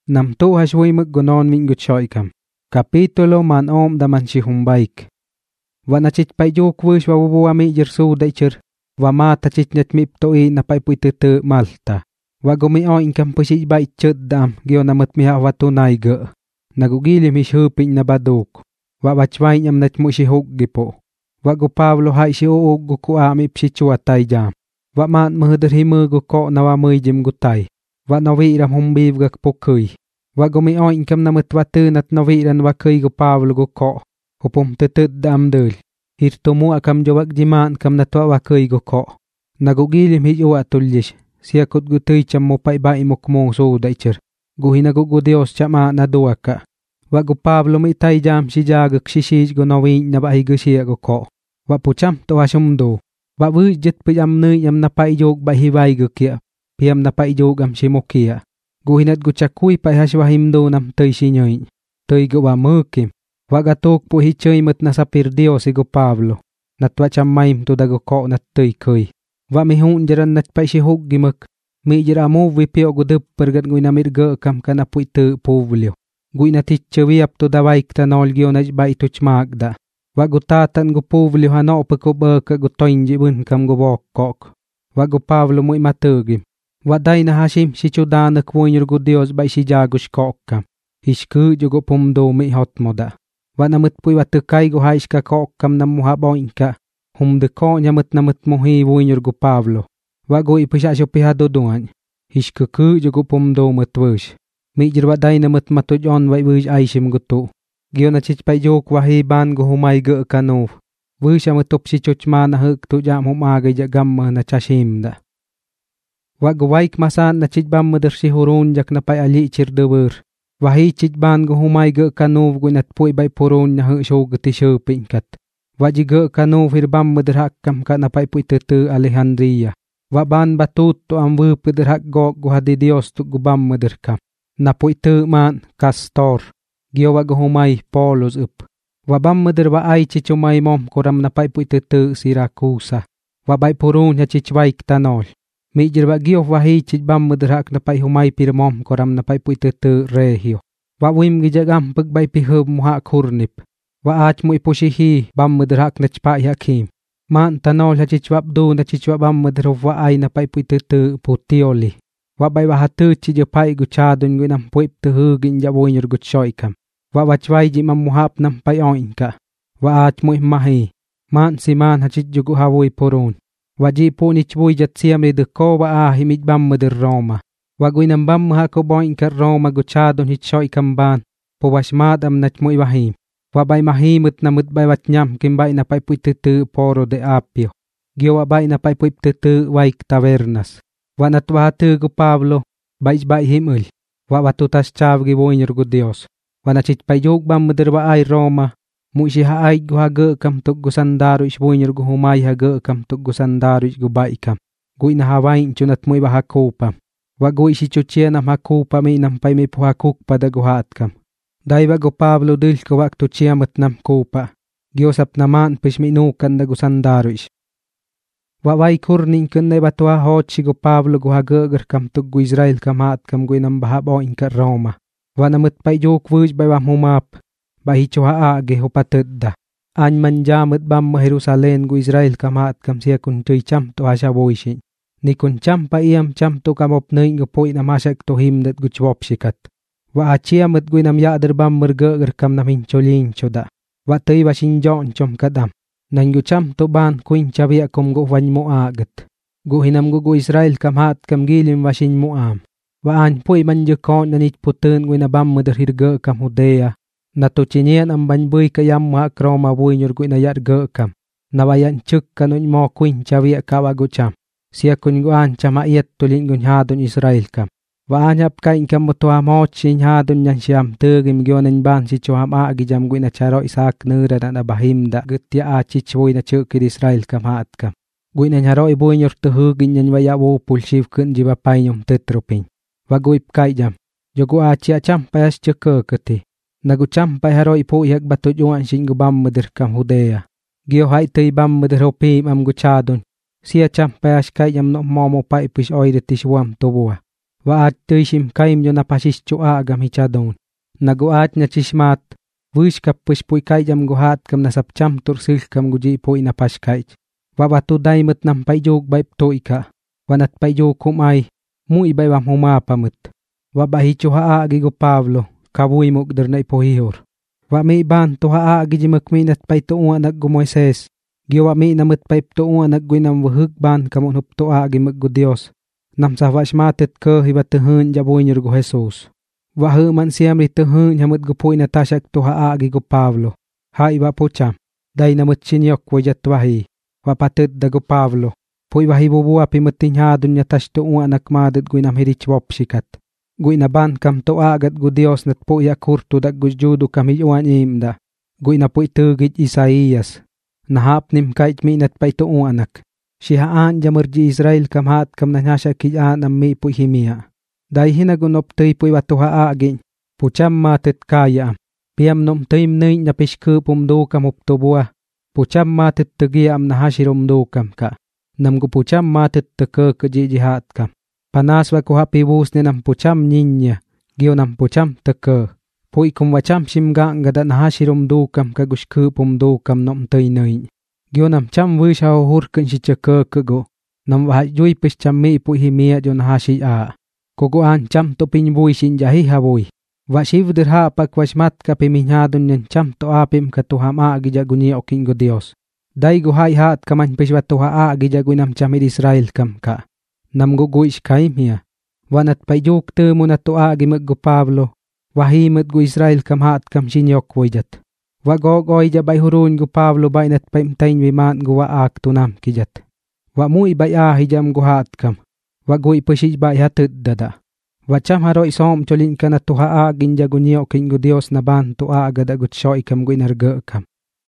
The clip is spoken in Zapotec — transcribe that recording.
Nam tu hashwi mực gonon min guchoikam. Capítulo man daman shihumbaik. Wa na chich payuk wish wa wubu ami jersu daichir. Wa mata chich net mip toi na pay puitete Malta. Wa gumi inkam pushich bay chudam gyo namat miha watunay ge. Nagugilim hishupin na baduk. Wa bachwain am net mushihug gipo. Wa go Pablo hay si uug gu kuami pshichuatay jam. Wa man muhder himu gu ko na wa muyjim gutay. Wa nawiram humbiv gak pukuy. Wa gumi inkam namat watun at nawiran wa kuy gu Pablo gu ko. Hupum tutut dam dul. Hirtumu akam jawag jiman kam natwa wa kuy gu ko. Nagugilim hiyu atulyish. Siya kut gutuy cham mo pay ba imukmong so daichir. Guhinagu gu Dios chama na duwaka. Wa gu Pablo mi tay jam si jagak shishij gu nawin na bahi gu siya gu ko. Wa pucham to asumdo. Wa wujit pijam nuy am na pay jog bahi bay gu kia. Piam na pay jog am shimokia. Guhinat gu chakuy pay hashwahimdo nam tuy sinyoy. Tuy gu wa mukim. Wa gatok po hichoy mat na sapir Dios gu Pablo. Natwa cham maim to da gu ko nat tuy kuy. Wa mi hun jaran nat pay shihug gimak. Mi jira mo vipio gu dup pergat nguy na mirga kam ka na puite Publio. Guy na tichawiap to da waik ta nol gyo na bay to chmagda. Wa gu tatan gu Publio hano pa ko baka gu toinji bun kam gu bok kok. Wa gu Pablo muy matugim. Wa day na hashim si chudana kwonyor gu Dios bay si jagush kok kam. Hishku jo gu pumdo mi hot moda. Wa namut puy watukay gu haish ka kok kam na muha boinka. Humde ko nyamut namut mohi wonyor gu Pablo. Wa gu ipusasyo pihado duan. Hishku jo gu pumdo matwush. Mi jirwa day namut matujon way wush aishim gu tu. Gyo na chich pay jok wahi ban gu humay ge kanov. Wush amatup si chochma na huk tu jam humagay jagam na chashim da. Wa gu waik masan na chich bam madar si hurun jak na pay ali chir dewur. Wahi chich ban gu humay ge kanov gu nat puy bay purun na huk show gati shupin kat. Wa ji ge kanov hir bam madar hakam ka na pay puy tutu Alejandria. Wa ban batut to am wup madar hak gok gu hadi Dios tu gu bam madar kam. Na puy tu man Castor. Gyo wa gu humay Polos up. Wa bam madar wa ay chichumay mom koram na pay puy tutu Siracusa. Wa bay purun ya chich waik tanol. Mi jirwa gyo wahi chich bam madar hak na pay humay pirmom koram na pay puy tutu Regio. Wa wim gijagam pag bay pihub muha kurnip. Wa ach mo ipushihi bam madar hak na chpay hakim. Man tanol ha chich wabdu na chich wa bam madar wa ay na pay puy tutu Puteoli. Wa bay wahatu chi jo pay gu chadun gu nam puip tu hugin ja wonyor gu choikam. Wa wachway ji mam muhap nam pay oinka. Wa ach mo mahi. Man si man ha chich jo gu hawoy purun. Wa ji po ni chwoy jat siyam li ko wa ahimit bam madar Roma. Wa gu inam bam ha ko boinka Roma gu chadun hit choikam ban. Po washmad am nach mo wahim. Wa bay mahimut na mut bay watnyam kim bay na pay puip tutu Poro de Apio. Gyo wa bay na pay puip tutu waik tavernas. Wa natwahatu gu Pablo, bay himul. Wa watutas chav gi wonyor gu Dios. Wa na chich pay jog bam madar wa ay Roma. Mushi ha ay gu haga kam tuk gu sandaru ish wonyor gu humay haga kam tuk gu sandaru ish gu bay kam. Guy na hawain chunat muy wa hakupa. Wa guy si chuchia nam hakupa mi nam pay mi pu hakuk pa da gu hat kam. Day wa gu Pablo dil ko wak tu chiamat nam kupa. Giosap naman pish mi nukan da gu sandaru ish. Wa way kurning kun na batwa hot si gu Pablo gu hagagar kam tug gu Israel kam hat kam gu inam bahabo inka Roma. Wa namut pay jok wuj bay wa humap. Bahi cho haage hupatid da. Any man jamut bam Jerusalem gu Israel kam hat kam siya kun tuy cham to hasya woyshin. Ni kun cham pa iyam cham to kamop nöy gu poy na masak to himdat gu chwop sikat. Wa achiyamut gu inam yaadar bam mergagar kam namin cholin choda. Wa tuy wa sinjon chom kadam. Nan gu cham to ban kuin chabia kum gu wany mo agat. Gu hinam gu Israel kam hat kam gilim wasin mo am. Wa an puy man jukon na nit putun gu inabam madar hirga kam Judea. Na to chinian am banbuy kayam mga kroma wunyor gu inayar ga kam. Nawayan chuk kanun mo kuin chabia kawa gu cham. Siya kun gu an chama iyat tulin gun hadon Israel kam. Wa anyap kain kam mutuwa moch sin hadon nyan siyam tugim gyonan ban si chuham agi jam gu inacharo isak nura na bahim da gutya achi chwoy na chukid Israel kam hat kam. Gu inanyaro ibunyor tuhugin nyan waya wo pulshiv kun jiba painyom tetropin. Wa gu ipkay jam. Jogu achi acham payas chukukati. Nagu cham pay haro ipo ihag bato juan sin gu bam madar kam Judea. Gyo hay tuy bam madar hopim am gu chadon. Siya cham payas kay jam no momo pa ipish oiret iswam tubuwa. Wa at töyshim kaim yo napashis choagam hichadon. Naguat nya chismat, wish kap push puy kaijam guhat kam nasapcham tursil kam guji puy napash kaij. Wa batu daimet nam paijog baip toika. Wanat paijog kumay, muy baywam humapamut. Wa bahicho haagi go Pablo, kabuy mugder na ipohihor. Wa mi ban to haagi jimakminat paituwa naggo Moises. Giwa mi namut paiptuwa nagguinam wahug ban kamun hupto agi maggo Dios. Nam sa washmatet ke hibat tehun jaboy nyurgo Jesus. Wa hu man siam ri tehun hamut go puy natasyak to haagi go Pablo. Ha iba pocham. Dai namut chinyok wajat wahi. Wa patet dago Pablo. Puy wahi bubuwa pimutin hadun nyatash to uwa nakmadet guinam hirich wopsikat. Guina ban kam to agat go Dios nat po yakurto dag go judo kam hijuan imda. Guina po itugit Isaías. Nahap nim kait minat pa ito anak. Sihaan jamerji Israel kam hat kam nanyasya kijaan am mi po himia. Dai hinagunop tuy po iwatuha agin. Pucham matet kaya. Piam nom tuym nöy napishku pumdo kam uptobuwa. Pucham matet tugia am nahashirumdo kam ka. Nam go pucham matet tuke kejijihat kam. Panas wa kuhapi bus ni nam pucham ninya. Gyo nam pucham tuke. Puy kum wacham simgang gada nahashirum dukam kagushku pum dukam nom tuy nöy. Gyo nam cham wish hao hurkin si chake kago. Nam wahat yui pis cham mi puy himia jo nahashi a. Kogo an cham to pin buy sin jahi haboy. Wa shivdir ha pak washmat ka piminyadun nyan cham to apim ka tuham a gijaguni oking go Dios. Dai go hai hat kaman pis wa tuha a gijagunam chamid Israel kam ka. Nam go guish kaim hiya. Wanat payjuk te mo na to a gimag go Pablo. Wahimet go Israel kam hat kam sinyok wajat. Wa gogoy jabay hurun go Pablo bainat paimtain wiman go wa ak tunam kijat. Wa muy bay hijam go hat kam. Wa goy pasij bay hatid dada. Wa cham haro isom cholin ka na tuha agin jagunyo king go Dios na ban to agad agut shoy kam go inarga kam.